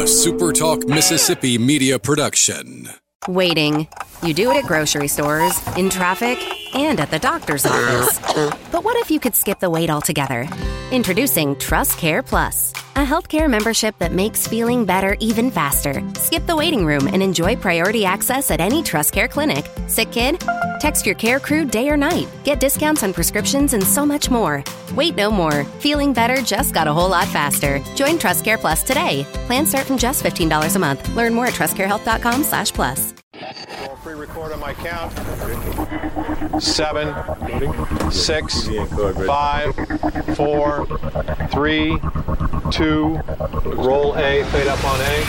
SuperTalk Mississippi media production. Waiting. You do it at grocery stores, in traffic, and at the doctor's office. But what if you could skip the wait altogether? Introducing TrustCare Plus, a healthcare membership that makes feeling better even faster. Skip the waiting room and enjoy priority access at any TrustCare clinic. Sick kid? Text your care crew day or night. Get discounts on prescriptions and so much more. Wait no more. Feeling better just got a whole lot faster. Join TrustCare Plus today. Plans start from just $15 a month. Learn more at trustcarehealth.com/plus. I'll pre-record on my count. 7, 6, 5, 4, 3, 2. Roll A, fade up on A.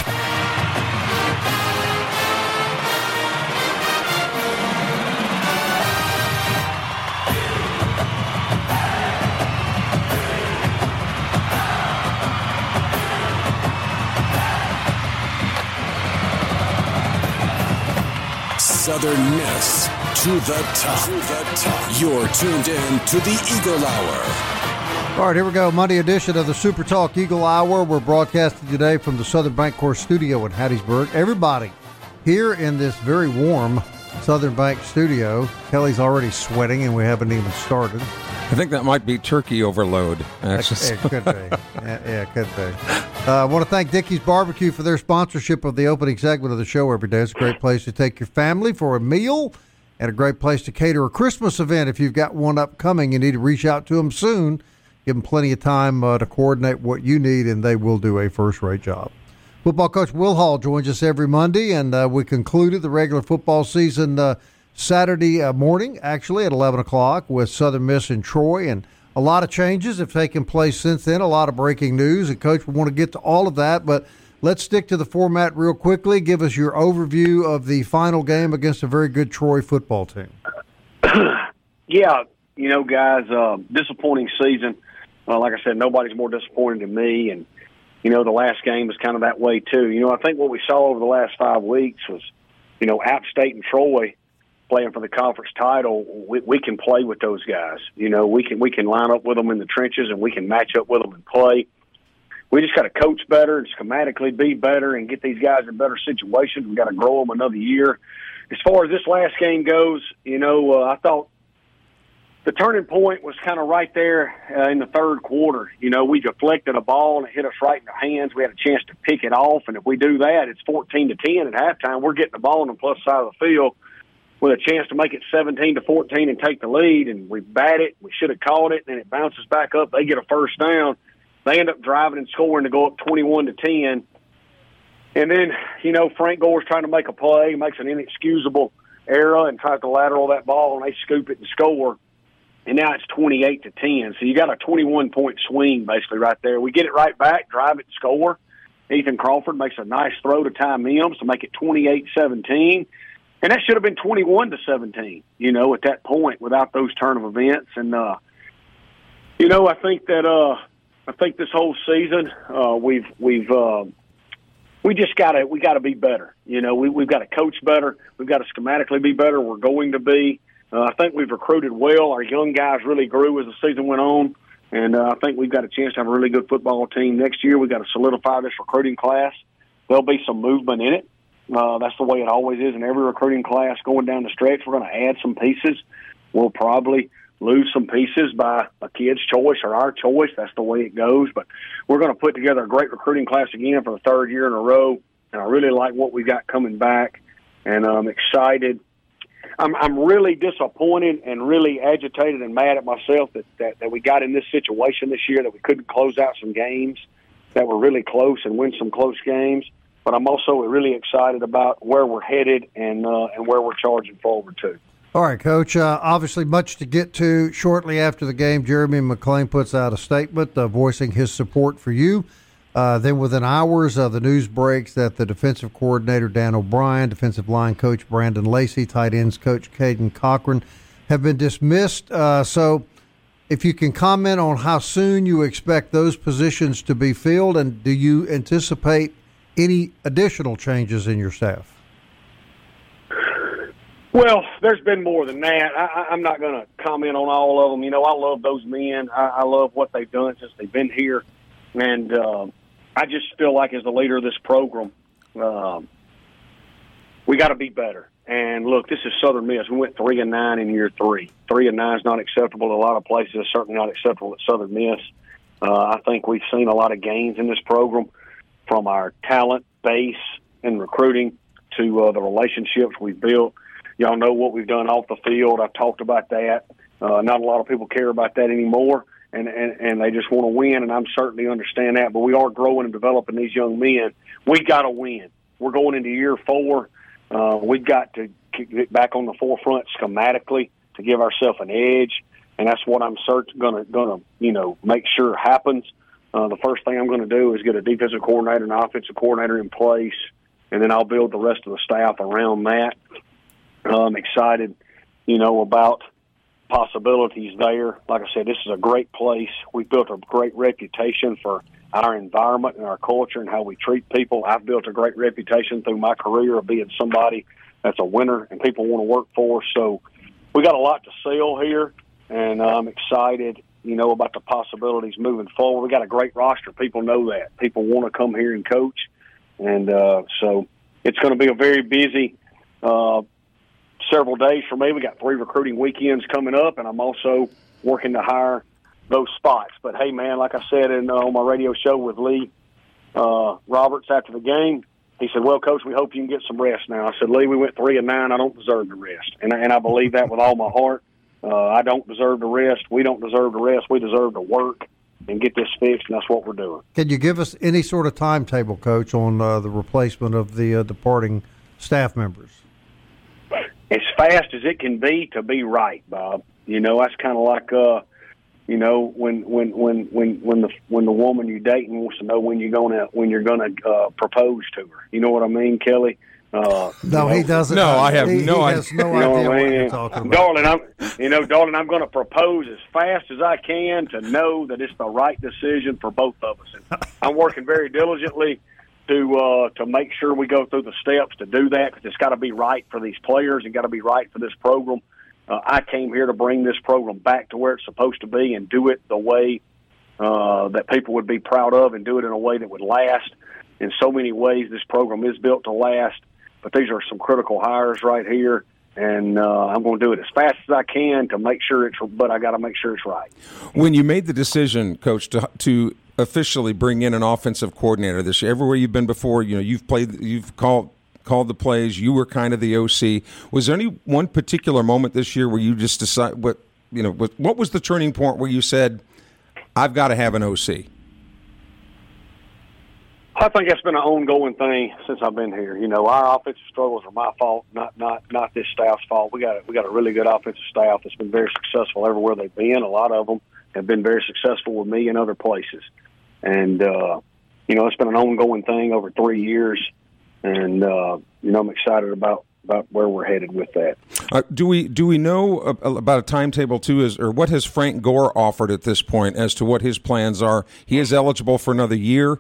Southern Miss to the top. You're tuned in to the Eagle Hour. All right, here we go. Monday edition of the Super Talk Eagle Hour. We're broadcasting today from the Southern Bancorp studio in Hattiesburg. Everybody here in this very warm Southern Bank studio. Kelly's already sweating, and we haven't even started. I think that might be turkey overload. Actually. It could be. Yeah, it could be. I want to thank Dickey's Barbecue for their sponsorship of the opening segment of the show every day. It's a great place to take your family for a meal and a great place to cater a Christmas event. If you've got one upcoming, you need to reach out to them soon. Give them plenty of time to coordinate what you need, and they will do a first-rate job. Football coach Will Hall joins us every Monday, and we concluded the regular football season Saturday morning, actually, at 11 o'clock with Southern Miss and Troy, and a lot of changes have taken place since then, a lot of breaking news, and, Coach, we want to get to all of that, but let's stick to the format real quickly. Give us your overview of the final game against a very good Troy football team. Yeah, you know, guys, disappointing season. Like I said, nobody's more disappointed than me, and, you know, the last game was kind of that way too. You know, I think what we saw over the last 5 weeks was, you know, App State and Troy playing for the conference title. We can play with those guys. You know, we can line up with them in the trenches, and we can match up with them and play. We just got to coach better and schematically be better and get these guys in better situations. We got to grow them another year. As far as this last game goes, you know, I thought the turning point was kind of right there in the third quarter. You know, we deflected a ball and it hit us right in the hands. We had a chance to pick it off, and if we do that, it's 14-10 at halftime. We're getting the ball on the plus side of the field with a chance to make it 17-14 and take the lead, and we bat it. We should have caught it, and it bounces back up. They get a first down. They end up driving and scoring to go up 21-10. And then, you know, Frank Gore's trying to make a play, makes an inexcusable error and tries to lateral that ball, and they scoop it and score. And now it's 28-10. So you got a 21-point swing basically right there. We get it right back, drive it, score. Ethan Crawford makes a nice throw to Ty Mims to make it 28-17. And that should have been 21-17, you know, at that point without those turn of events. And, you know, I think this whole season we just got to be better. You know, we've got to coach better. We've got to schematically be better. We're going to be. I think we've recruited well. Our young guys really grew as the season went on. And I think we've got a chance to have a really good football team next year. We've got to solidify this recruiting class. There'll be some movement in it. That's the way it always is in every recruiting class going down the stretch. We're going to add some pieces. We'll probably lose some pieces by a kid's choice or our choice. That's the way it goes. But we're going to put together a great recruiting class again for the third year in a row. And I really like what we've got coming back. And I'm excited. I'm really disappointed and really agitated and mad at myself that we got in this situation this year, that we couldn't close out some games that were really close and win some close games. But I'm also really excited about where we're headed and where we're charging forward to. All right, Coach. Obviously, much to get to. Shortly after the game, Jeremy McClain puts out a statement voicing his support for you. Then within hours, the news breaks that the defensive coordinator, Dan O'Brien, defensive line coach Brandon Lacey, tight ends coach Caden Cochran have been dismissed. So if you can comment on how soon you expect those positions to be filled, and do you anticipate any additional changes in your staff? Well, there's been more than that. I'm not going to comment on all of them. You know, I love those men. I love what they've done since they've been here. And I just feel like as the leader of this program, we got to be better. And look, this is Southern Miss. We went 3-9 in year 3. 3-9 is not acceptable to a lot of places. It's certainly not acceptable at Southern Miss. I think we've seen a lot of gains in this program, from our talent base and recruiting to the relationships we've built. Y'all know what we've done off the field. I've talked about that. Not a lot of people care about that anymore, and they just want to win, and I'm certainly understand that. But we are growing and developing these young men. We got to win. We're going into year 4. We've got to get back on the forefront schematically to give ourselves an edge, and that's what I'm going to make sure happens. The first thing I'm going to do is get a defensive coordinator and offensive coordinator in place, and then I'll build the rest of the staff around that. I'm excited, about possibilities there. Like I said, this is a great place. We've built a great reputation for our environment and our culture and how we treat people. I've built a great reputation through my career of being somebody that's a winner and people want to work for. So we got a lot to sell here, and I'm excited, about the possibilities moving forward. We got a great roster. People know that. People want to come here and coach. And so it's going to be a very busy several days for me. We got 3 recruiting weekends coming up, and I'm also working to hire those spots. But, hey, man, like I said on my radio show with Lee Roberts after the game, he said, well, Coach, we hope you can get some rest now. I said, Lee, we went 3-9. I don't deserve the rest. And I believe that with all my heart. I don't deserve the rest. We don't deserve the rest. We deserve to work and get this fixed, and that's what we're doing. Can you give us any sort of timetable, Coach, on the replacement of the departing staff members? As fast as it can be to be right, Bob. That's kind of like when the woman you're dating wants to know when you're gonna propose to her. You know what I mean, Kelly? No, he doesn't. No, I have no idea. He has no idea what you're talking about. Darling, I'm going to propose as fast as I can to know that it's the right decision for both of us. And I'm working very diligently to make sure we go through the steps to do that, because it's got to be right for these players and got to be right for this program. I came here to bring this program back to where it's supposed to be and do it the way that people would be proud of, and do it in a way that would last. In so many ways, this program is built to last, but these are some critical hires right here, and I'm going to do it as fast as I can to make sure but I got to make sure it's right. When you made the decision, Coach, to officially bring in an offensive coordinator this year, everywhere you've been before, you've called the plays, you were kind of the OC. Was there any one particular moment this year where you just decided what was the turning point where you said, I've got to have an OC? I think that's been an ongoing thing since I've been here. Our offensive struggles are my fault, not this staff's fault. We got a really good offensive staff that's been very successful everywhere they've been. A lot of them have been very successful with me in other places. And, it's been an ongoing thing over 3 years. And, I'm excited about where we're headed with that. Do we know about a timetable, too, or what has Frank Gore offered at this point as to what his plans are? He is eligible for another year.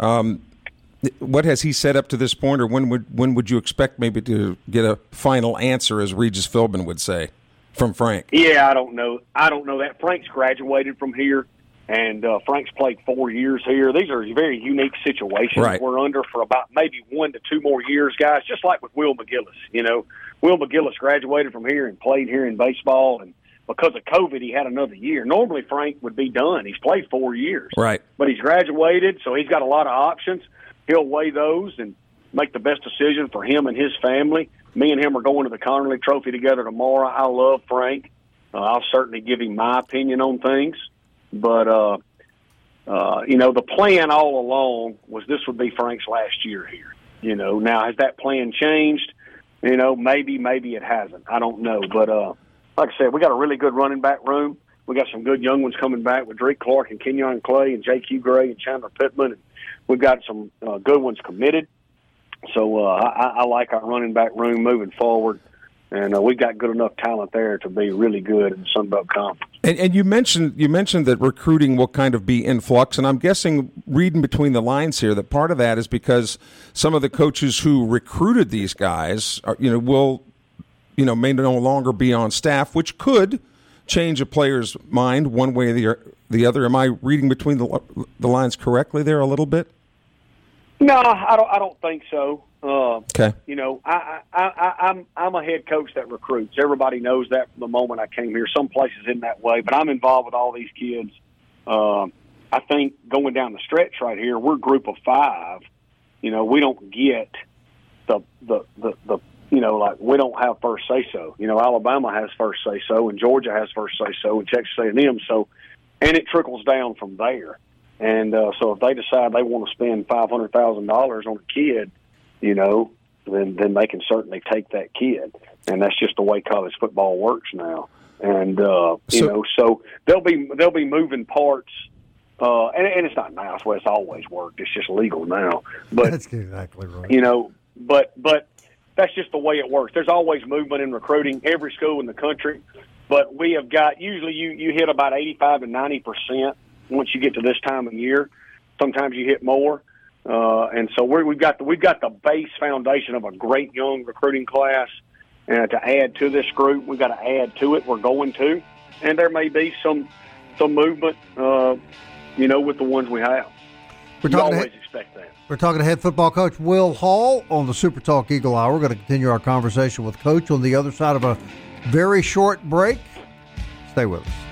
What has he said up to this point, or when would you expect maybe to get a final answer, as Regis Philbin would say, from Frank? Yeah, I don't know that. Frank's graduated from here, and Frank's played 4 years here. These are very unique situations that we're under for about maybe 1 to 2 more years, guys, just like with Will McGillis. Will McGillis graduated from here and played here in baseball, and because of COVID, he had another year. Normally, Frank would be done. He's played 4 years. Right. But he's graduated, so he's got a lot of options. He'll weigh those and make the best decision for him and his family. Me and him are going to the Connerly Trophy together tomorrow. I love Frank. I'll certainly give him my opinion on things. But, the plan all along was this would be Frank's last year here. Now, has that plan changed? Maybe it hasn't. I don't know. But, like I said, we got a really good running back room. We got some good young ones coming back with Drake Clark and Kenyon Clay and J.Q. Gray and Chandler Pittman. And we've got some good ones committed. So I like our running back room moving forward. And we've got good enough talent there to be really good in the Sun Belt Conference. And you mentioned that recruiting will kind of be in flux, and I'm guessing, reading between the lines here, that part of that is because some of the coaches who recruited these guys may no longer be on staff, which could change a player's mind one way or the other. Am I reading between the lines correctly there a little bit? No, I don't think so. Okay. You know, I'm a head coach that recruits. Everybody knows that from the moment I came here. Some places in that way, but I'm involved with all these kids. I think going down the stretch right here, we're a group of 5. You know, we don't get the you know, like we don't have first say so. You know, Alabama has first say so, and Georgia has first say so, and Texas A&M. So, and it trickles down from there. And so if they decide they want to spend $500,000 on a kid, you know, then they can certainly take that kid. And that's just the way college football works now. And you know, so they'll be moving parts. And it's not now; it's the way it's always worked. It's just legal now. But that's exactly right. You know, but that's just the way it works. There's always movement in recruiting. Every school in the country, but we have got usually you hit about 85 to 90%. Once you get to this time of year, sometimes you hit more, and so we've got the base foundation of a great young recruiting class, and to add to this group, we've got to add to it. We're going to, and there may be some movement, you know, with the ones we have. You always expect that. We're talking to head football coach Will Hall on the Super Talk Eagle Hour. We're going to continue our conversation with Coach on the other side of a very short break. Stay with us.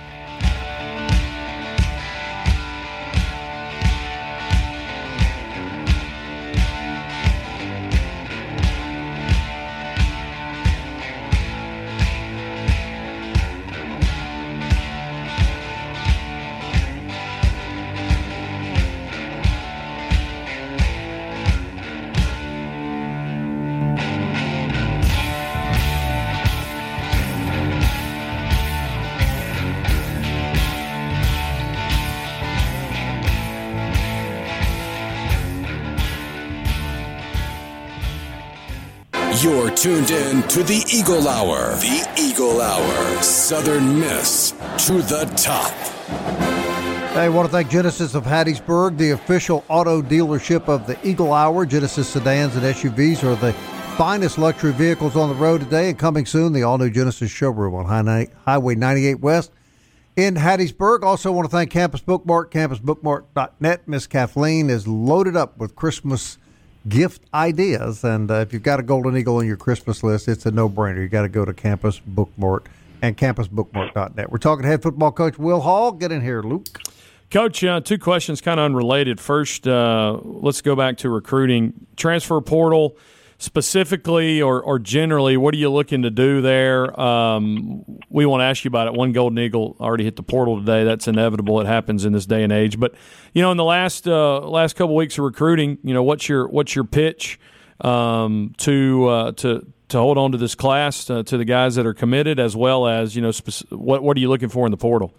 You're tuned in to the Eagle Hour. The Eagle Hour. Southern Miss to the top. Hey, I want to thank Genesis of Hattiesburg, the official auto dealership of the Eagle Hour. Genesis sedans and SUVs are the finest luxury vehicles on the road today, and coming soon, the all-new Genesis showroom on Highway 98 West in Hattiesburg. Also want to thank Campus Bookmark, campusbookmark.net. Miss Kathleen is loaded up with Christmas gift ideas, and if you've got a Golden Eagle on your Christmas list, it's a no-brainer. You got to go to Campus Bookmark and campusbookmark.net. We're talking to head football coach Will Hall. Get in here, Luke. Coach, 2 questions kind of unrelated. First, let's go back to recruiting. Transfer portal specifically or generally, what are you looking to do there? We want to ask you about it. One Golden Eagle already hit the portal today. That's inevitable. It happens in this day and age. But, you know, in the last couple of weeks of recruiting, you know, what's your pitch to hold on to this class, to the guys that are committed, as well as, you know, what are you looking for in the portal?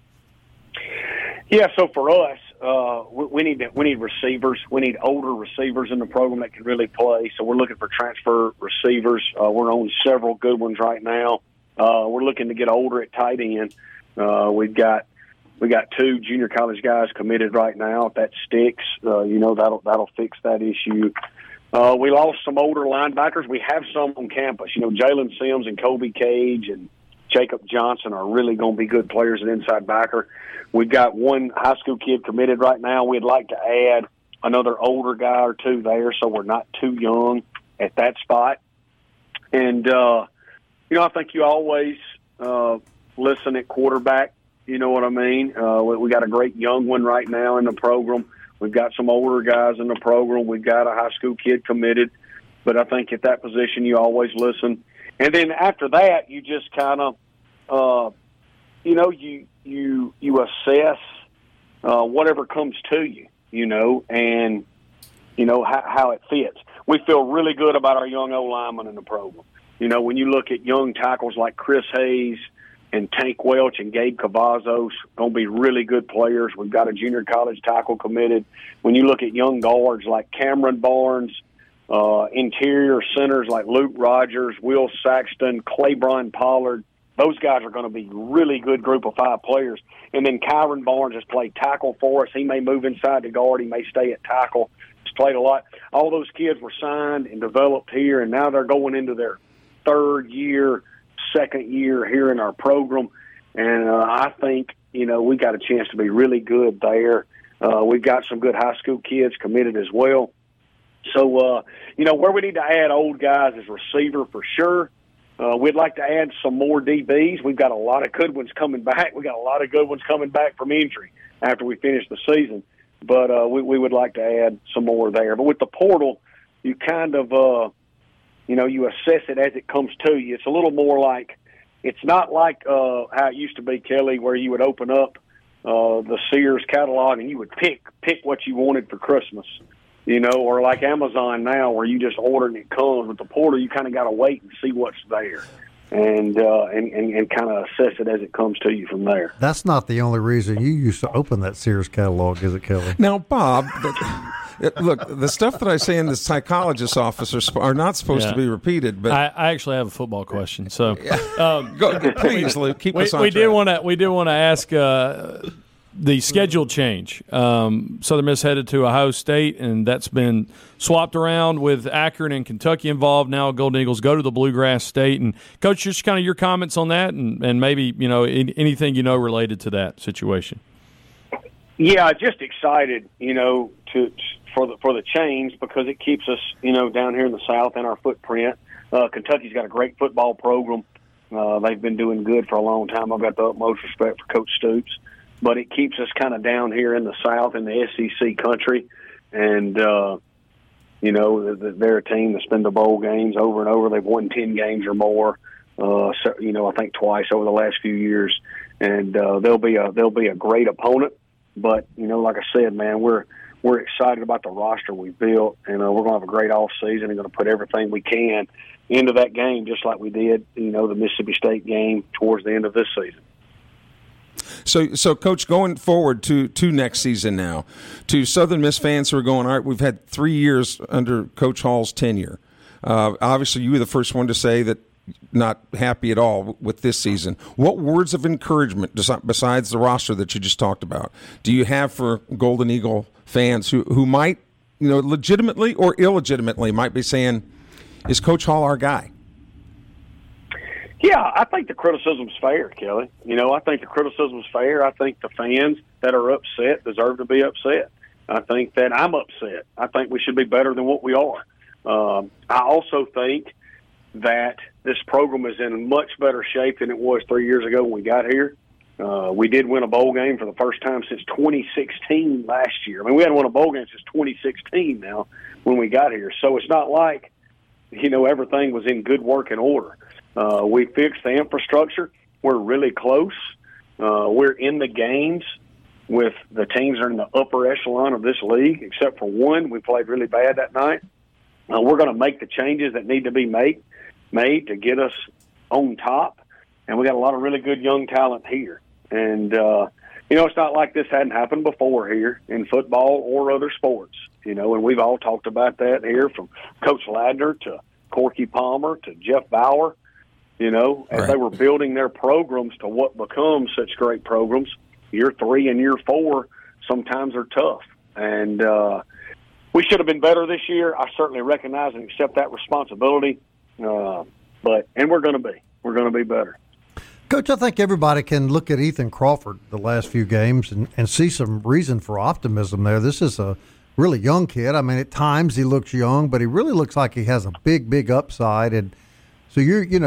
Yeah, so for us, we need receivers. We need older receivers in the program that can really play. So we're looking for transfer receivers. We're on several good ones right now. We're looking to get older at tight end. We got 2 junior college guys committed right now. If that sticks, you know, that'll fix that issue. We lost some older linebackers. We have some on campus. You know, Jalen Sims and Kobe Cage and Jacob Johnson are really going to be good players at inside backer. We've got 1 high school kid committed right now. We'd like to add another older guy or 2 there, so we're not too young at that spot. And, you know, I think you always listen at quarterback. You know what I mean? We got a great young one right now in the program. We've got some older guys in the program. We've got a high school kid committed. But I think at that position you always listen. And then after that, you just kind of, you know, you assess whatever comes to you, you know, and, you know, how it fits. We feel really good about our young O-linemen in the program. You know, when you look at young tackles like Chris Hayes and Tank Welch and Gabe Cavazos, going to be really good players. We've got a junior college tackle committed. When you look at young guards like Cameron Barnes, interior centers like Luke Rogers, Will Saxton, Claiborne Pollard, those guys are going to be really good group of 5 players. And then Kyron Barnes has played tackle for us. He may move inside to guard. He may stay at tackle. He's played a lot. All those kids were signed and developed here, and now they're going into their 3rd year, 2nd year here in our program. And I think, you know, we got a chance to be really good there. We've got some good high school kids committed as well. So, where we need to add old guys is receiver for sure. We'd like to add some more DBs. We've got a lot of good ones coming back. We got a lot of good ones coming back from injury after we finish the season. But we would like to add some more there. But with the portal, you kind of, you assess it as it comes to you. It's a little more like, it's not like how it used to be, Kelly, where you would open up the Sears catalog and you would pick what you wanted for Christmas. Or like Amazon now, where you just order and it comes. With the portal, you kind of got to wait and see what's there, and kind of assess it as it comes to you from there. That's not the only reason you used to open that Sears catalog, is it, Kelly? Now, Bob, look, the stuff that I say in the psychologist's office are not supposed to be repeated. But I actually have a football question. So, please, Luke, keep us on we track. We did want to ask. The schedule change. Southern Miss headed to Ohio State, and that's been swapped around with Akron and Kentucky involved. Now Golden Eagles go to the Bluegrass State. And, Coach, just kind of your comments on that and maybe, anything related to that situation. Yeah, just excited, for the change because it keeps us, down here in the South in our footprint. Kentucky's got a great football program. They've been doing good for a long time. I've got the utmost respect for Coach Stoops. But it keeps us kind of down here in the South in the SEC country. And, they're a team that's been to bowl games over and over. They've won 10 games or more, I think twice over the last few years. And they'll be a great opponent. But, like I said, man, we're excited about the roster we built. And we're going to have a great offseason and going to put everything we can into that game just like we did, the Mississippi State game towards the end of this season. So, Coach, going forward to next season now, to Southern Miss fans who are going, all right, we've had 3 years under Coach Hall's tenure. Obviously, you were the first one to say that not happy at all with this season. What words of encouragement, besides the roster that you just talked about, do you have for Golden Eagle fans who might, legitimately or illegitimately might be saying, is Coach Hall our guy? Yeah, I think the criticism's fair, Kelly. I think the criticism's fair. I think the fans that are upset deserve to be upset. I think that I'm upset. I think we should be better than what we are. I also think that this program is in much better shape than it was 3 years ago when we got here. We did win a bowl game for the first time since 2016 last year. I mean, we hadn't won a bowl game since 2016 now when we got here. So it's not like, everything was in good working order. We fixed the infrastructure. We're really close. We're in the games with the teams that are in the upper echelon of this league, except for one. We played really bad that night. We're going to make the changes that need to be made to get us on top. And we got a lot of really good young talent here. And, it's not like this hadn't happened before here in football or other sports, and we've all talked about that here from Coach Ladner to Corky Palmer to Jeff Bauer. As they were building their programs to what becomes such great programs, year 3 and year 4 sometimes are tough. And we should have been better this year. I certainly recognize and accept that responsibility. And we're going to be. We're going to be better. Coach, I think everybody can look at Ethan Crawford the last few games and see some reason for optimism there. This is a really young kid. I mean, at times he looks young, but he really looks like he has a big upside. And so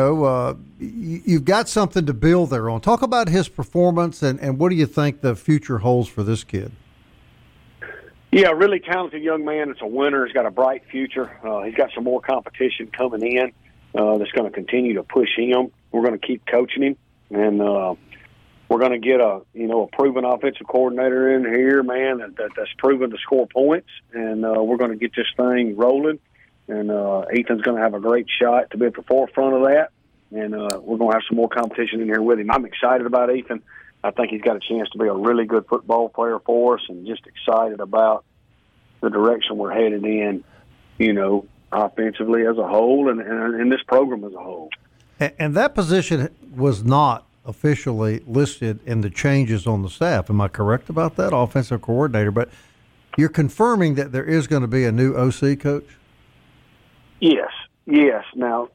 you've got something to build there on. Talk about his performance and what do you think the future holds for this kid? Yeah, really talented young man. It's a winner. He's got a bright future. He's got some more competition coming in that's going to continue to push him. We're going to keep coaching him, and we're going to get a proven offensive coordinator in here, man, that's proven to score points, and we're going to get this thing rolling. And Ethan's going to have a great shot to be at the forefront of that. And we're going to have some more competition in here with him. I'm excited about Ethan. I think he's got a chance to be a really good football player for us, and just excited about the direction we're headed in, offensively as a whole and this program as a whole. And that position was not officially listed in the changes on the staff. Am I correct about that, offensive coordinator? But you're confirming that there is going to be a new OC coach? Yes. Now,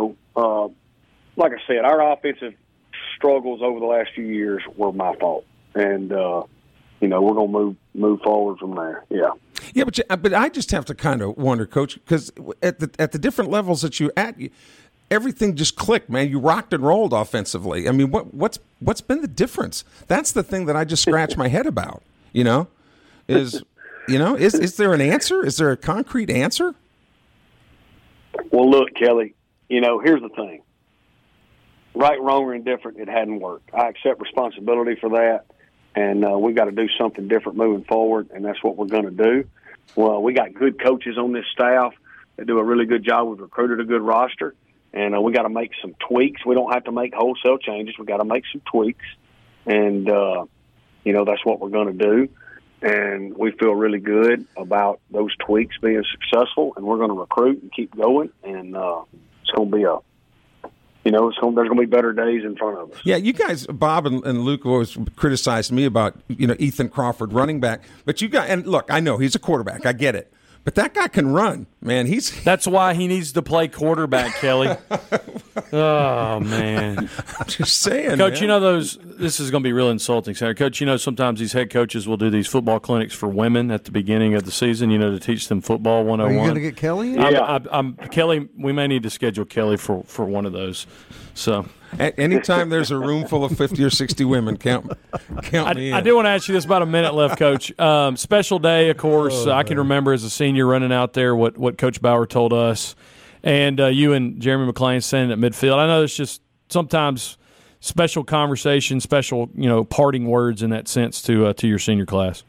like I said, our offensive struggles over the last few years were my fault. And, we're going to move forward from there. Yeah. Yeah, but I just have to kind of wonder, Coach, because at the different levels that you're at, everything just clicked, man. You rocked and rolled offensively. I mean, what's been the difference? That's the thing that I just scratch my head about. Is there an answer? Is there a concrete answer? Well, look, Kelly. Here's the thing. Right, wrong, or indifferent, it hadn't worked. I accept responsibility for that. And we got to do something different moving forward, and that's what we're going to do. Well, we got good coaches on this staff that do a really good job. We've recruited a good roster, and we got to make some tweaks. We don't have to make wholesale changes. We got to make some tweaks, and that's what we're going to do. And we feel really good about those tweaks being successful, and we're going to recruit and keep going. And it's going to be there's going to be better days in front of us. Yeah, you guys, Bob and Luke, always criticized me about Ethan Crawford, running back. But and look, I know he's a quarterback. I get it. But that guy can run, man. That's why he needs to play quarterback, Kelly. Oh, man. I'm just saying, Coach, man. this is going to be real insulting. Coach, sometimes these head coaches will do these football clinics for women at the beginning of the season, to teach them football 101. Are you going to get Kelly in? Yeah. Kelly, we may need to schedule Kelly for one of those. So anytime there's a room full of 50 or 60 women, count me in. I do want to ask you this, about a minute left, Coach. Special day, of course. I can remember as a senior running out there what Coach Bauer told us, and you and Jeremy McClain standing at midfield. I know there's just sometimes special conversation, special parting words in that sense to your senior class.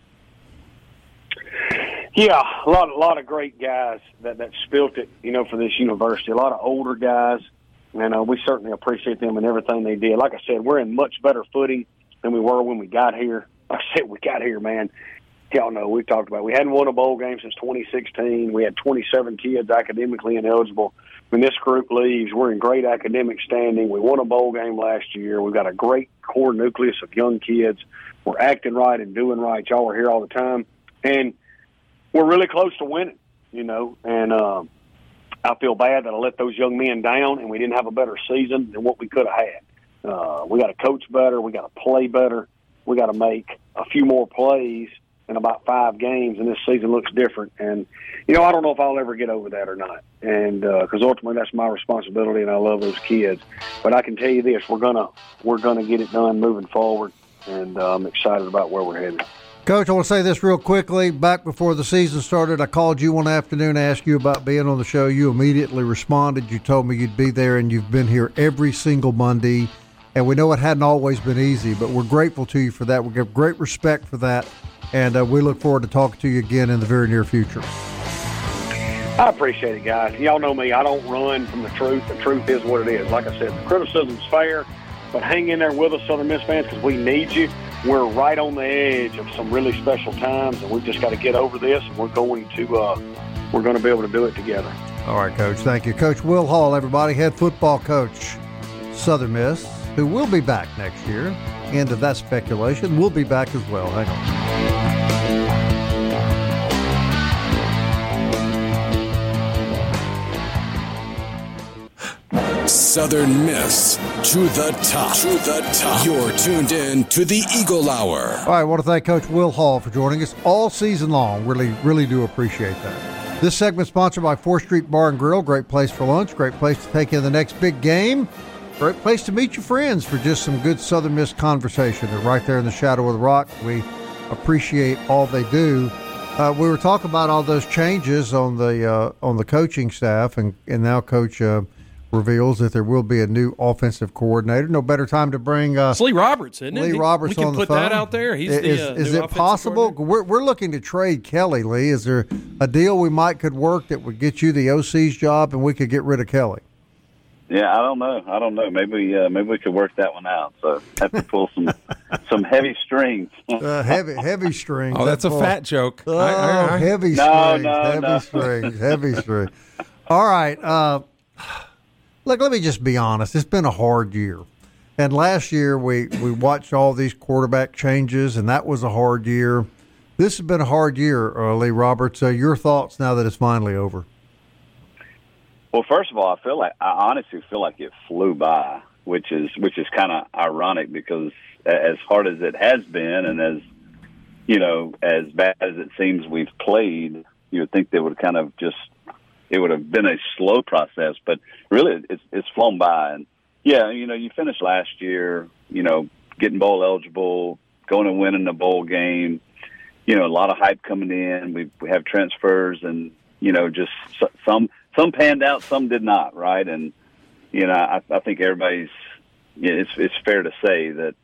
Yeah, a lot of great guys that spilt it, for this university. A lot of older guys. And we certainly appreciate them and everything they did. Like I said, we're in much better footing than we were when we got here. Like I said, we got here, man. Y'all know, we've talked about it. We hadn't won a bowl game since 2016. We had 27 kids academically ineligible. When this group leaves, we're in great academic standing. We won a bowl game last year. We've got a great core nucleus of young kids. We're acting right and doing right. Y'all are here all the time. And we're really close to winning, and I feel bad that I let those young men down and we didn't have a better season than what we could have had. We got to coach better. We got to play better. We got to make a few more plays in about 5 games, and this season looks different. And, I don't know if I'll ever get over that or not. And because ultimately that's my responsibility, and I love those kids. But I can tell you this, we're gonna get it done moving forward, and I'm excited about where we're headed. Coach, I want to say this real quickly. Back before the season started, I called you one afternoon to ask you about being on the show. You immediately responded. You told me you'd be there, and you've been here every single Monday. And we know it hadn't always been easy, but we're grateful to you for that. We have great respect for that, and we look forward to talking to you again in the very near future. I appreciate it, guys. Y'all know me. I don't run from the truth. The truth is what it is. Like I said, the criticism's fair, but hang in there with us, Southern Miss fans, because we need you. We're right on the edge of some really special times, and we've just got to get over this, and we're going to be able to do it together. All right, Coach. Thank you. Coach Will Hall, everybody, head football coach, Southern Miss, who will be back next year. End of that speculation. We'll be back as well. Hang on. Southern Miss to the top. To the top. You're tuned in to the Eagle Hour. All right, I want to thank Coach Will Hall for joining us all season long. Really do appreciate that. This segment sponsored by 4th Street Bar and Grill. Great place for lunch. Great place to take in the next big game. Great place to meet your friends for just some good Southern Miss conversation. They're right there in the shadow of the rock. We appreciate all they do. We were talking about all those changes on the coaching staff, and now Coach reveals that there will be a new offensive coordinator. No better time to bring it's Lee Roberts, isn't it? Lee Roberts on the phone. We can put that out there. He's is it possible? We're looking to trade Kelly, Lee. Is there a deal we could work that would get you the OC's job and we could get rid of Kelly? Yeah, I don't know. Maybe we could work that one out. So have to pull some heavy strings. Heavy strings. Oh, that's a fat joke. Heavy strings. Heavy strings. All right. Look, let me just be honest. It's been a hard year. And last year we watched all these quarterback changes, and that was a hard year. This has been a hard year, Lee Roberts. Your thoughts now that it's finally over? Well, first of all, I honestly feel like it flew by, which is kind of ironic because as hard as it has been and as as bad as it seems we've played, you would think they would kind of it would have been a slow process, but really it's flown by. And yeah, you finished last year, getting bowl eligible, going and winning the bowl game, a lot of hype coming in. We have transfers, and just some panned out, some did not, right? And I think everybody's. It's fair to say that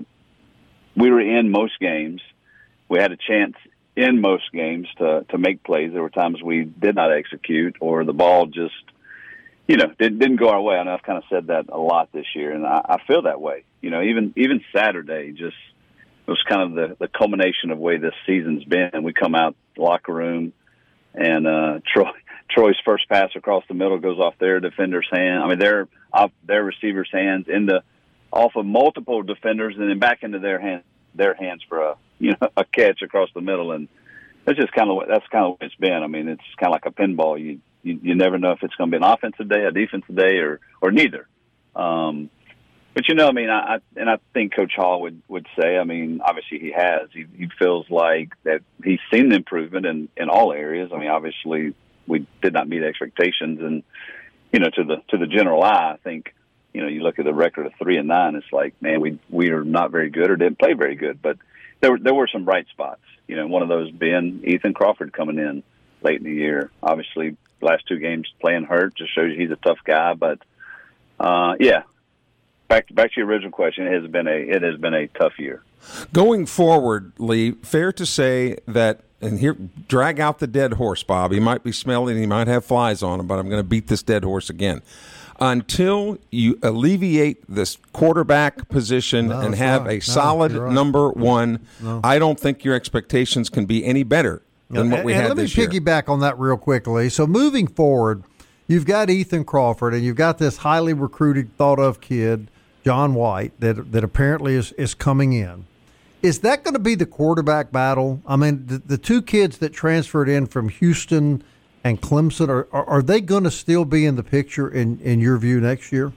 we were in most games. We had a chance in most games to make plays. There were times we did not execute, or the ball just didn't go our way. I know I've kind of said that a lot this year, and I feel that way. Even Saturday, just it was kind of the culmination of the way this season's been. We come out the locker room, and Troy's first pass across the middle goes off their defender's hand. I mean, their receiver's hands off of multiple defenders, and then back into their hands for a catch across the middle. And that's kind of what it's been. I mean, it's kind of like a pinball. You never know if it's going to be an offensive day, a defensive day, or neither. But I think Coach Hall would say, I mean, obviously he has. He feels like that he's seen the improvement in all areas. I mean, obviously we did not meet expectations, and to the general eye, I think you look at the record of 3-9, it's like, man, we are not very good or didn't play very good. But there were some bright spots. One of those being Ethan Crawford coming in late in the year. Obviously, the last two games playing hurt just shows you he's a tough guy. But yeah. Back to your original question, it has been a tough year. Going forward, Lee, fair to say that, and here, drag out the dead horse, Bob. He might be smelling, he might have flies on him, but I'm going to beat this dead horse again. Until you alleviate this quarterback position and have a solid number one, I don't think your expectations can be any better than what we had this year. Let me piggyback on that real quickly. So moving forward, you've got Ethan Crawford, and you've got this highly recruited, thought-of kid, John White, that apparently is coming in. Is that going to be the quarterback battle? I mean, the two kids that transferred in from Houston and Clemson, are they going to still be in the picture in your view next year?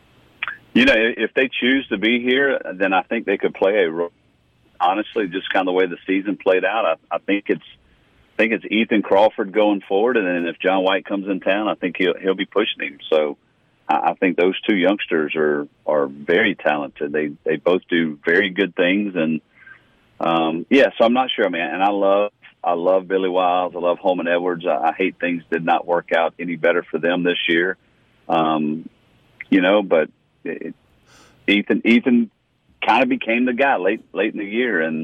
If they choose to be here, then I think they could play a role. Honestly, just kind of the way the season played out, I think it's Ethan Crawford going forward, and then if John White comes in town, I think he'll be pushing him. So I think those two youngsters are very talented. They both do very good things, and so I'm not sure. I mean, and I love Billy Wiles. I love Holman Edwards. I hate things did not work out any better for them this year. But Ethan kind of became the guy late in the year, and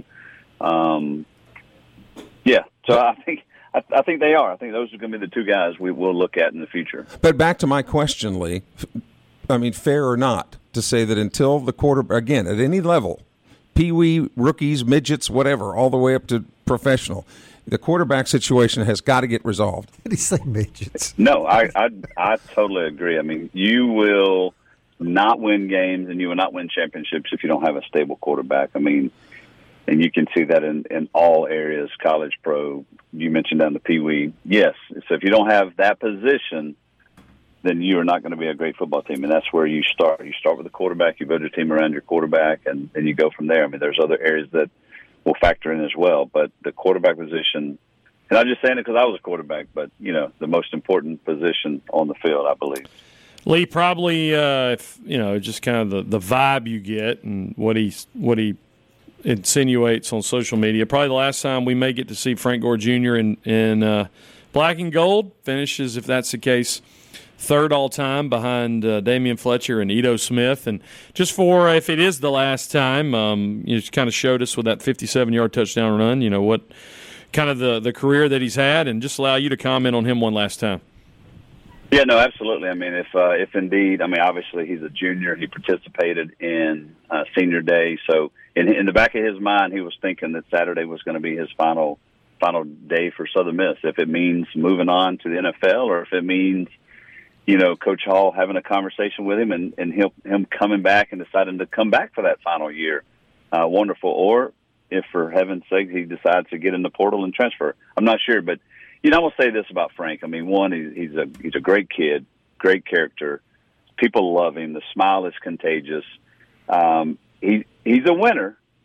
so I think they are. I think those are going to be the two guys we will look at in the future. But back to my question, Lee. I mean, fair or not to say that until the quarterback, again, at any level, peewee, rookies, midgets, whatever, all the way up to professional, the quarterback situation has got to get resolved. Did he say midgets? No, I totally agree. I mean, you will not win games and you will not win championships if you don't have a stable quarterback. I mean, and you can see that in all areas, college, pro. You mentioned down the peewee. Yes. So if you don't have that position, then you are not going to be a great football team. And that's where you start. You start with the quarterback. You build your team around your quarterback, and you go from there. I mean, there's other areas that will factor in as well. But the quarterback position, and I'm just saying it because I was a quarterback, but, the most important position on the field, I believe. Lee, probably, just kind of the vibe you get and what he insinuates on social media. Probably the last time we may get to see Frank Gore Jr. in black and gold. Finishes, if that's the case, third all-time behind Damian Fletcher and Ito Smith. And just for if it is the last time, you just kind of showed us with that 57-yard touchdown run, what kind of the career that he's had, and just allow you to comment on him one last time. Yeah, no, absolutely. I mean, if indeed, I mean, obviously he's a junior. He participated in senior day. So in the back of his mind, he was thinking that Saturday was going to be his final day for Southern Miss. If it means moving on to the NFL, or if it means, Coach Hall having a conversation with him and him coming back and deciding to come back for that final year, wonderful. Or if, for heaven's sake, he decides to get in the portal and transfer. I'm not sure, but I will say this about Frank. I mean, one, he's a great kid, great character. People love him. The smile is contagious. He's a winner,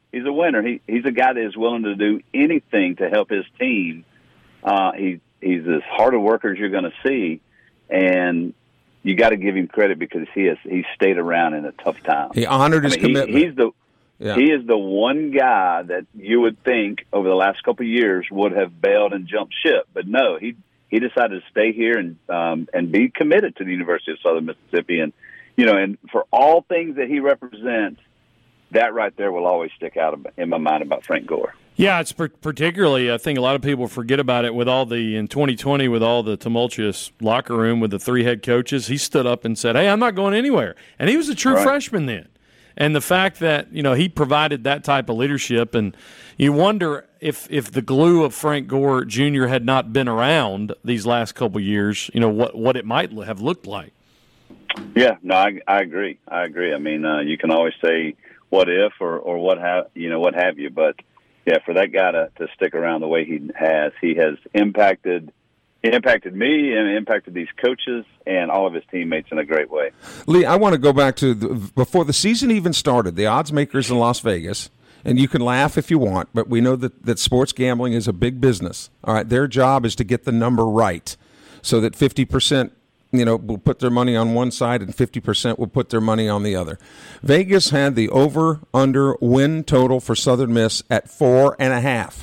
He's a winner. He's a guy that is willing to do anything to help his team. He's as hard a worker as you're going to see, and you got to give him credit because he stayed around in a tough time. He honored his commitment. He is the one guy that you would think over the last couple of years would have bailed and jumped ship, but no, he decided to stay here and be committed to the University of Southern Mississippi, and and for all things that he represents, that right there will always stick out in my mind about Frank Gore. Yeah, it's particularly, I think a lot of people forget about it in 2020 with all the tumultuous locker room with the 3 head coaches. He stood up and said, "Hey, I'm not going anywhere," and he was a true freshman then. And the fact that he provided that type of leadership, and you wonder if the glue of Frank Gore Jr. had not been around these last couple of years, what it might have looked like. Yeah, no, I agree. I mean, you can always say what if or what have you, but yeah, for that guy to stick around the way he has impacted me and impacted these coaches and all of his teammates in a great way. Lee, I want to go back to before the season even started, the odds makers in Las Vegas, and you can laugh if you want, but we know that sports gambling is a big business. All right, their job is to get the number right so that 50% will put their money on one side and 50% will put their money on the other. Vegas had the over-under win total for Southern Miss at 4.5.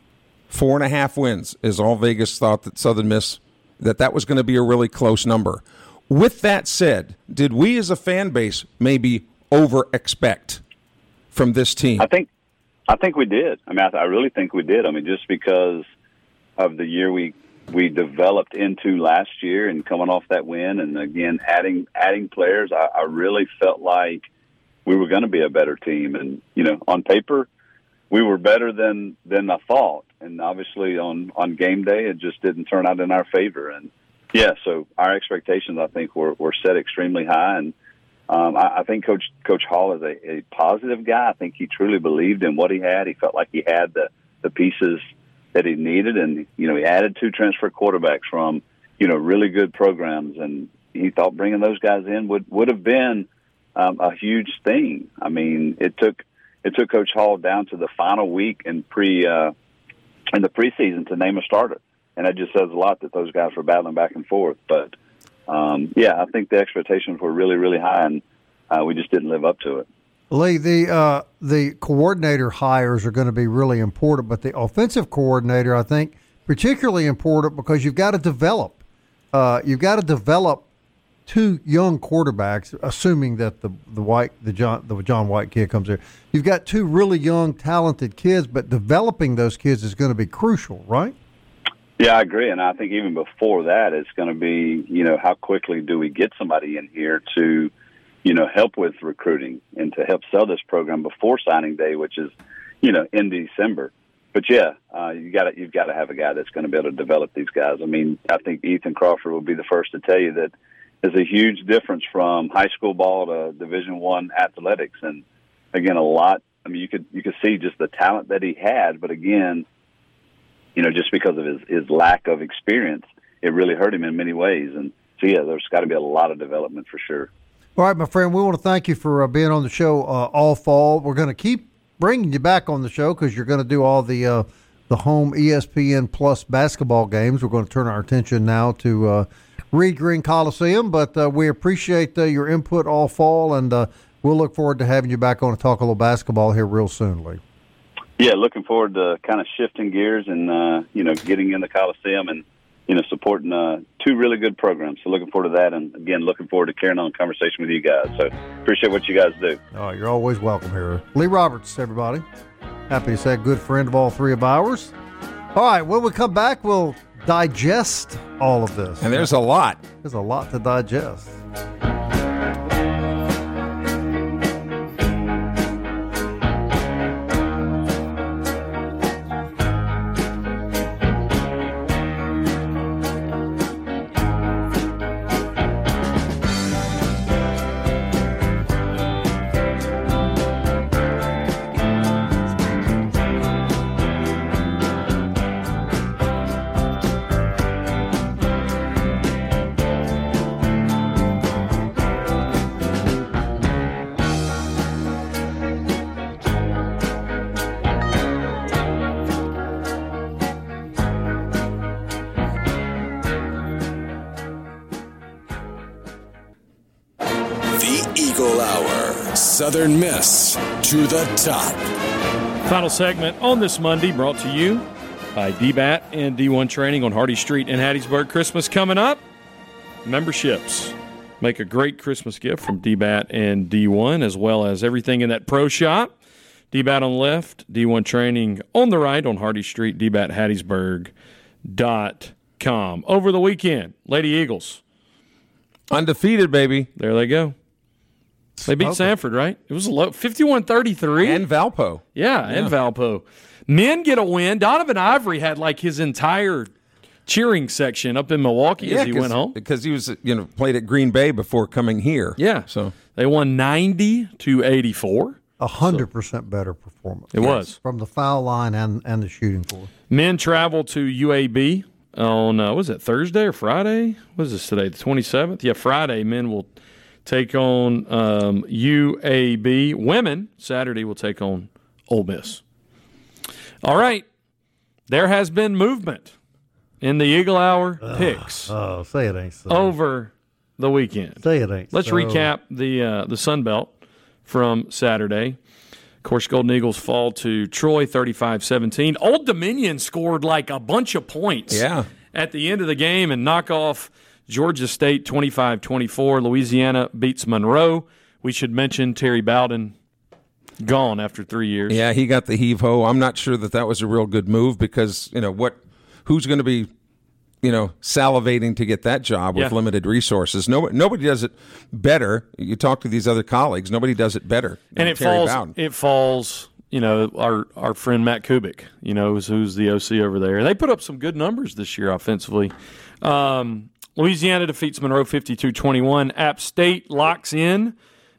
4.5 wins is all Vegas thought that Southern Miss, that was going to be a really close number. With that said, did we as a fan base maybe over-expect from this team? I think we did. I mean, I really think we did. I mean, just because of the year we developed into last year and coming off that win, and again adding players, I really felt like we were going to be a better team. And on paper, we were better than I thought. And obviously on game day, it just didn't turn out in our favor. And yeah, so our expectations, I think, were set extremely high. And I think Coach Hall is a positive guy. I think he truly believed in what he had. He felt like he had the pieces that he needed, and he added 2 transfer quarterbacks from really good programs, and he thought bringing those guys in would have been a huge thing. I mean, it took Coach Hall down to the final week in the preseason to name a starter, and that just says a lot that those guys were battling back and forth. But yeah, I think the expectations were really, really high, and we just didn't live up to it. Lee, the coordinator hires are going to be really important, but the offensive coordinator, I think, particularly important because you've got to develop. You've got to develop 2 young quarterbacks, assuming that the John White kid comes there. You've got 2 really young, talented kids, but developing those kids is going to be crucial, right? Yeah, I agree, and I think even before that, it's going to be how quickly do we get somebody in here to help with recruiting and to help sell this program before signing day, which is, in December. But yeah, you've got to have a guy that's going to be able to develop these guys. I mean, I think Ethan Crawford will be the first to tell you that there's a huge difference from high school ball to Division I athletics. And again, a lot. I mean, you could see just the talent that he had, but again, just because of his lack of experience, it really hurt him in many ways. And so yeah, there's got to be a lot of development for sure. All right, my friend, we want to thank you for being on the show all fall. We're going to keep bringing you back on the show because you're going to do all the home ESPN Plus basketball games. We're going to turn our attention now to Reed Green Coliseum, but we appreciate your input all fall, and we'll look forward to having you back on to talk a little basketball here real soon, Lee. Yeah, looking forward to kind of shifting gears and, getting in the Coliseum and, supporting 2 really good programs. So looking forward to that. And again, looking forward to carrying on the conversation with you guys. So appreciate what you guys do. Oh, you're always welcome here. Lee Roberts, everybody. Happy to say a good friend of all 3 of ours. All right, when we come back, we'll digest all of this. And there's a lot. There's a lot to digest. Southern Miss to the top. Final segment on this Monday brought to you by DBAT and D1 Training on Hardy Street in Hattiesburg. Christmas coming up. Memberships make a great Christmas gift from DBAT and D1, as well as everything in that pro shop. DBAT on the left, D1 Training on the right on Hardy Street, DBATHattiesburg.com. Over the weekend, Lady Eagles. Undefeated, baby. There they go. They beat Sanford, right? It was a low 51-33. And Valpo. Yeah, and Valpo. Men get a win. Donovan Ivory had like his entire cheering section up in Milwaukee as he went home. Because he was, played at Green Bay before coming here. Yeah. So they won 90-84. 100% better performance. It was. From the foul line and the shooting floor. Men travel to UAB on, was it Thursday or Friday? What is this today, the 27th? Yeah, Friday, men will take on UAB. Women, Saturday, will take on Ole Miss. All right. There has been movement in the Eagle Hour picks say it ain't so. over the weekend. Say it ain't Let's so. recap the Sun Belt from Saturday. Of course, Golden Eagles fall to Troy 35-17. Old Dominion scored like a bunch of points at the end of the game and knock off Georgia State 25-24. Louisiana beats Monroe. We should mention Terry Bowden gone after 3 years. Yeah, he got the heave-ho. I'm not sure that was a real good move because, who's going to be, salivating to get that job with limited resources? Nobody does it better. You talk to these other colleagues, nobody does it better than and Terry Bowden. It falls, our friend Matt Kubik, who's the OC over there. They put up some good numbers this year offensively. Louisiana defeats Monroe 52-21. App State locks in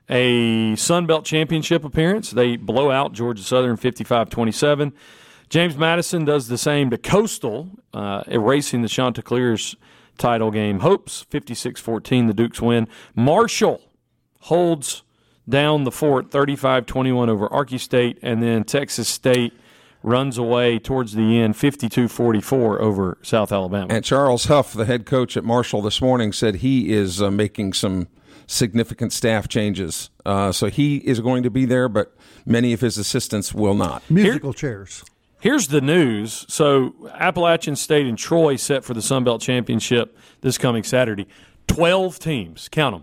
a Sun Belt Championship appearance. They blow out Georgia Southern 55-27. James Madison does the same to Coastal, erasing the Chanticleer's title game hopes. 56-14, the Dukes win. Marshall holds down the fort 35-21 over Arky State, and then Texas State runs away towards the end 52-44 over South Alabama. And Charles Huff, the head coach at Marshall this morning, said he is making some significant staff changes. So he is going to be there, but many of his assistants will not. Musical chairs. Here's the news. So Appalachian State and Troy set for the Sun Belt Championship this coming Saturday. 12 teams. Count them.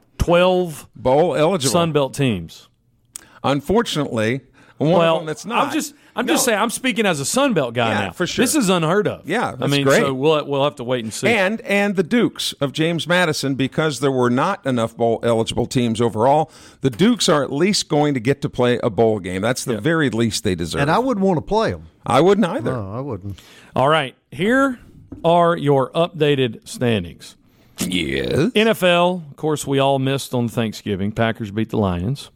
12 bowl eligible Sun Belt teams. Unfortunately, one of them that's not. I'm just saying. I'm speaking as a Sun Belt guy now. For sure. This is unheard of. Yeah, that's great. So we'll have to wait and see. And the Dukes of James Madison, because there were not enough bowl eligible teams overall, the Dukes are at least going to get to play a bowl game. That's the very least they deserve. And I wouldn't want to play them. I wouldn't either. No, I wouldn't. All right, here are your updated standings. Yes. NFL, of course, we all missed on Thanksgiving. Packers beat the Lions.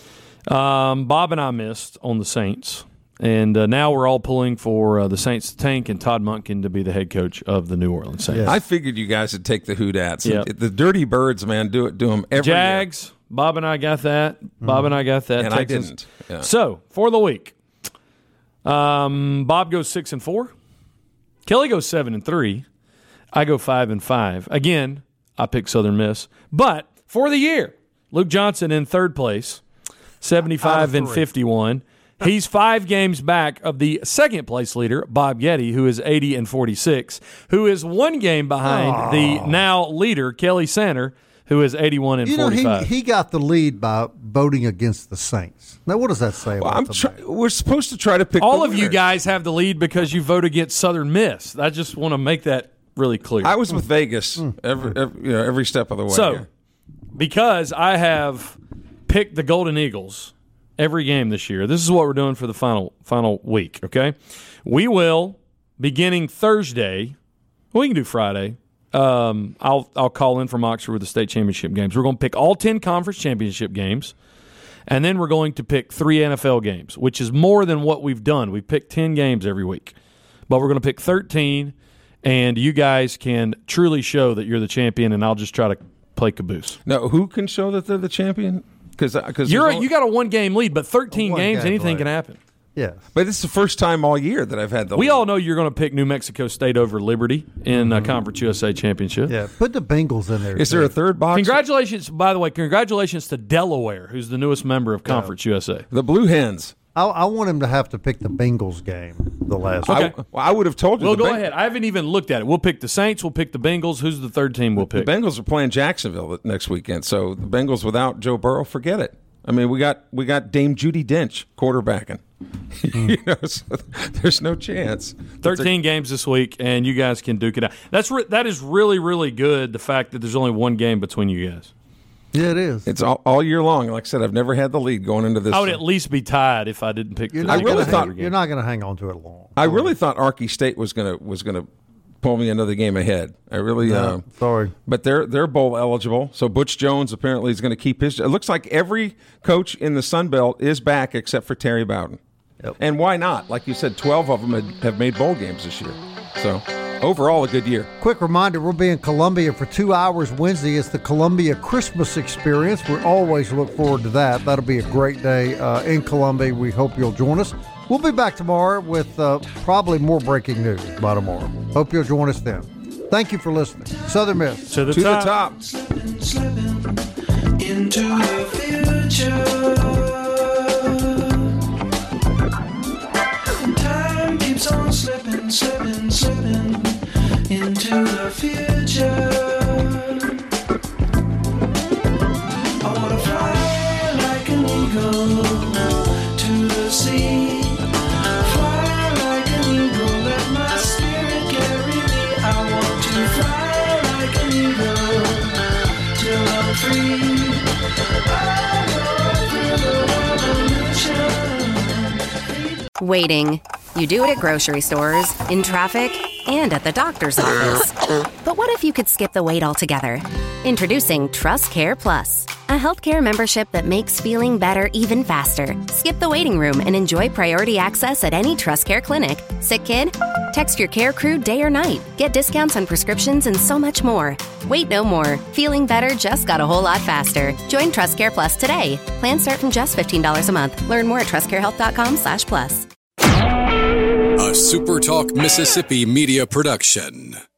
Bob and I missed on the Saints. And now we're all pulling for the Saints to tank and Todd Monken to be the head coach of the New Orleans Saints. Yes. I figured you guys would take the Hoodats. Yep. The Dirty Birds, man, do them every Jags, year. Bob and I got that. Bob and I got that. And Texas. I didn't. Yeah. So, for the week, Bob goes 6-4. Kelly goes 7-3. I go 5-5. Again, I pick Southern Miss. But for the year, Luke Johnson in third place, 75-51. He's 5 games back of the second place leader, Bob Getty, who is 80-46, who is 1 game behind the now leader, Kelly Sander, who is 81-45. He got the lead by voting against the Saints. Now, what does that say about we're supposed to try to pick all the of winners. you guys have the lead because you vote against Southern Miss. I just want to make that really clear. I was with Vegas every step of the way. So, because I have picked the Golden Eagles every game this year, this is what we're doing for the final week, okay? We will, beginning Thursday, we can do Friday, I'll call in from Oxford with the state championship games. We're going to pick all 10 conference championship games, and then we're going to pick 3 NFL games, which is more than what we've done. We've picked 10 games every week, but we're going to pick 13, and you guys can truly show that you're the champion, and I'll just try to play caboose. No, who can show that they're the champion? Because you got a 1-game lead, but 13 games, anything can happen. Yes. But it's the first time all year that I've had the We lead. all know you're going to pick New Mexico State over Liberty in Conference USA Championship. Yeah, put the Bengals in there. Is there a third box? Congratulations, by the way, congratulations to Delaware, who's the newest member of Conference USA. The Blue Hens. I want him to have to pick the Bengals game, the last Okay. I would have told you. We'll the go ahead. I haven't even looked at it. We'll pick the Saints. We'll pick the Bengals. Who's the third team we'll pick? The Bengals are playing Jacksonville next weekend, so the Bengals without Joe Burrow, forget it. I mean, we got Dame Judi Dench quarterbacking. So there's no chance. 13 games this week, and you guys can duke it out. That is really, really good, the fact that there's only one game between you guys. Yeah, it is. It's all year long. Like I said, I've never had the lead going into this. I would at least be tied if I didn't pick You're the not I really gonna thought- hang, you're not going to hang on to it long. I really thought Arky State was gonna pull me another game ahead. I really. Sorry. But they're bowl eligible. So Butch Jones apparently is going to keep his. It looks like every coach in the Sun Belt is back except for Terry Bowden. Yep. And why not? Like you said, 12 of them have made bowl games this year. So overall, a good year. Quick reminder, we'll be in Columbia for 2 hours Wednesday. It's the Columbia Christmas Experience. We always look forward to that. That'll be a great day in Columbia. We hope you'll join us. We'll be back tomorrow with probably more breaking news by tomorrow. Hope you'll join us then. Thank you for listening. Southern Miss. To the top. Slipping into the future. Time keeps on slipping into the future. I wanna fly like an eagle to the sea. Fly like an eagle, let my spirit carry me. I want to fly like an eagle till I'm free. I go through the revolution. Waiting. You do it at grocery stores, in traffic, and at the doctor's office. But what if you could skip the wait altogether? Introducing Trust Care Plus, a healthcare membership that makes feeling better even faster. Skip the waiting room and enjoy priority access at any Trust Care clinic. Sick kid? Text your care crew day or night. Get discounts on prescriptions and so much more. Wait no more. Feeling better just got a whole lot faster. Join Trust Care Plus today. Plans start from just $15 a month. Learn more at trustcarehealth.com/plus. A SuperTalk Mississippi media production.